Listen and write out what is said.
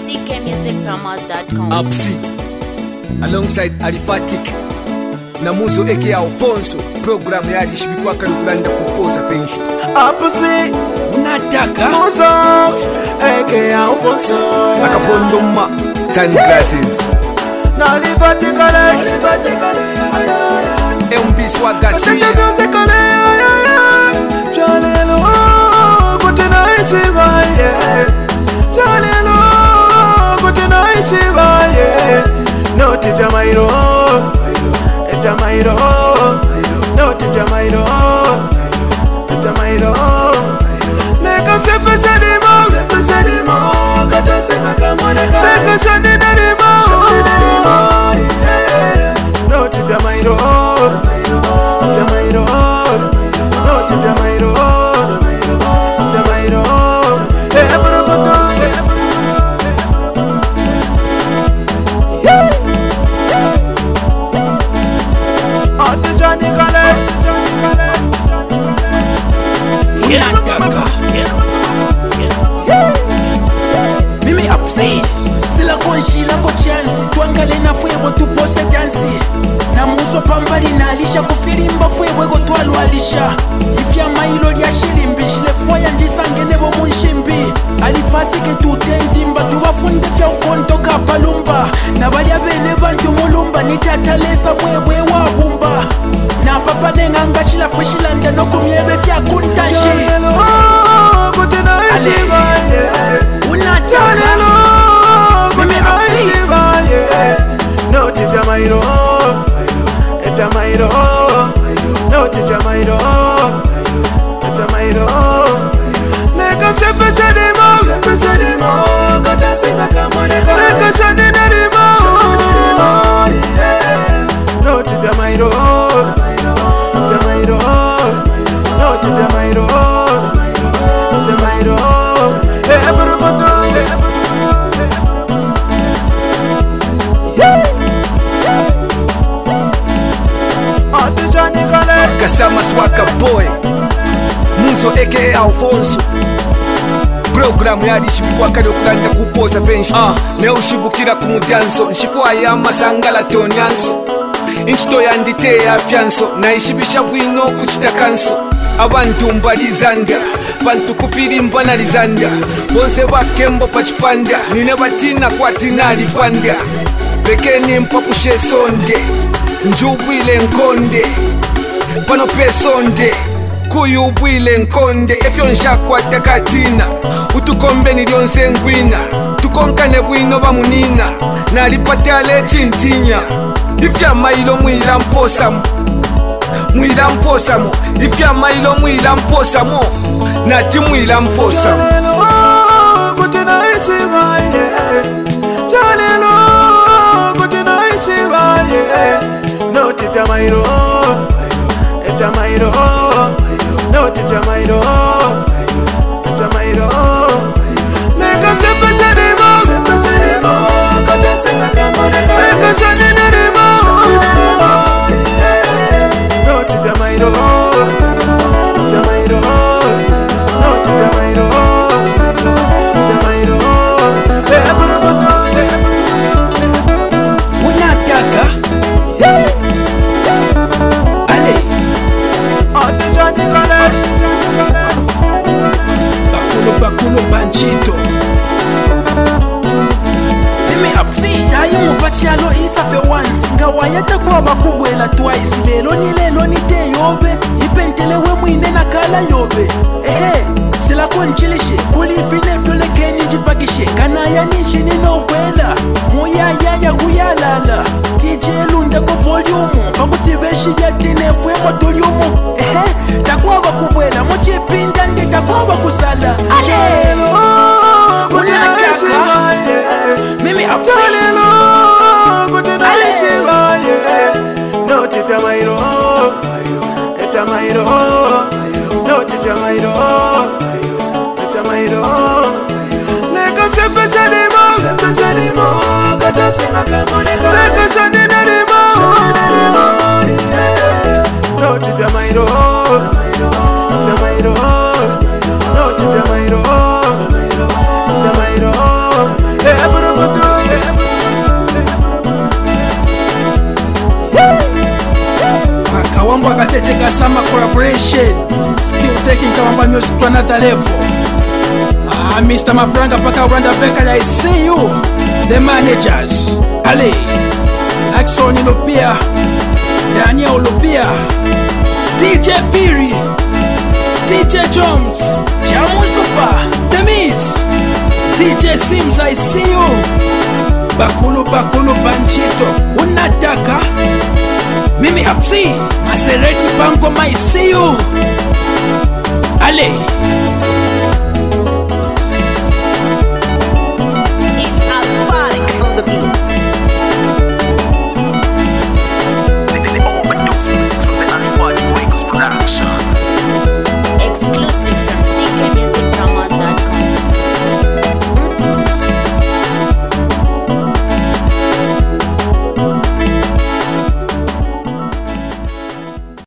ckmusicpromos.com. Apsi alongside Alifatik na Muzo aka Alfonso. Program ya alishibikwa Kalkulanda kupoza penshi. Apsi Unataka Muzo aka Alfonso akapondoma sunglasses na Alifatikale MB Swagasi Jalelo Kutenaichi baye Jalelo Kutenaichi baye Noti vya mairo Vya mairo Noti vya mairo Vya mairo Leka sepe chadimo Kacha seka kamoneka Leka shandina rimo Noti vya mairo Vya mairo Noti vya mairo Vya mairo Ebrukoto Atijani kale Unataka Mimi upside Sila konshila ko chance Tuangale na fuego tupose dansi na Muzo pambali na alisha kufilimba fuego go twalo alisha ifya mailo lya shilimbi shile fwaya ndisange nebo munshimbi Alifatike tutenjimba tuwafunde vya ukontoka palumba na balya bene bantu mulumba nitatalesa mwebwe wabumba na papa nenganga shila fushilanda no kumyebe vya kuntashi Unataka Mimi Noti vya mairo Vya mairo Noti vya mairo Vya mairo Leka sepe chadimo Kacha seka kamoneka Leka shandina rimo Noti vya mairo Vya mairo Noti vya mairo Vya mairo Ebrukoto Kasama Swaka Boy Muzo aka Alfonso. Program ya alishibikwa Kalkulanda kupoza penshi. Leo ushibukira kumudanso nshifwa ya masangala tonyanso inchito yandite ya fyanso na ishibisha bwino kuchitakanso abantu mbalizanda bantu kufilimba nalizanda bonse bakembo pachipanda nine batina kwatina alipanda bekeni mpakushe sonde njubwile nkonde pano pesonde kuyubwile nkonde efyo nshakwata katina utukombe nilyonse ngwina tukonkane bwino bamunina nalipatale chintinya ifya mailo mwila mposamo ifya mailo mwila mposamo nati mwila mposamo Kutenaichi baye Jalelo Kutenaichi baye Noti vya mairo Vya mairo Noti vya mairo Vya mairo Leka sepe chadimo Kacha seka kamoneka Leka shandina rimo Noti vya mairo Vya mairo Noti vya mairo Vya mairo Ebrukoto Unataka Ale Atijani kale Bakulo banchito Mimi upside ayi mupachalo isafe once ngawayata kwa bakubwela twice lelo ni teyobe ipentele we mwine na kala yobe sila kunchilishe kulifine fyole kenyi jipakishe kanaya nishini no wela muyaya kuyalala DJ lunda ko volume bakutibeshi jatine fwe motoriumu takwa bakubwela muchipinda nge takwa bakusala Unataka Mimi upside Kutenaichi baye Noti vya mairo Vya mairo Noti vya mairo Vya mairo Leka sepe chadimo Kacha seka kamoneka Leka shandina rimo Noti vya mairo Vya mairo Noti vya mairo Vya mairo Ebrukoto Sama collaboration, still taking Kawamba music to another level. Mr. Mabranga Paka Randa Becker, I see you. The managers, Ali, Axon Lupia, Daniel Lupia, DJ Piri, DJ Jones, Jamu Super, The Miss, DJ Sims, I see you. Bakulu Banchito, unataka Mimi Apsi, Maserati Bango, I see you. Ale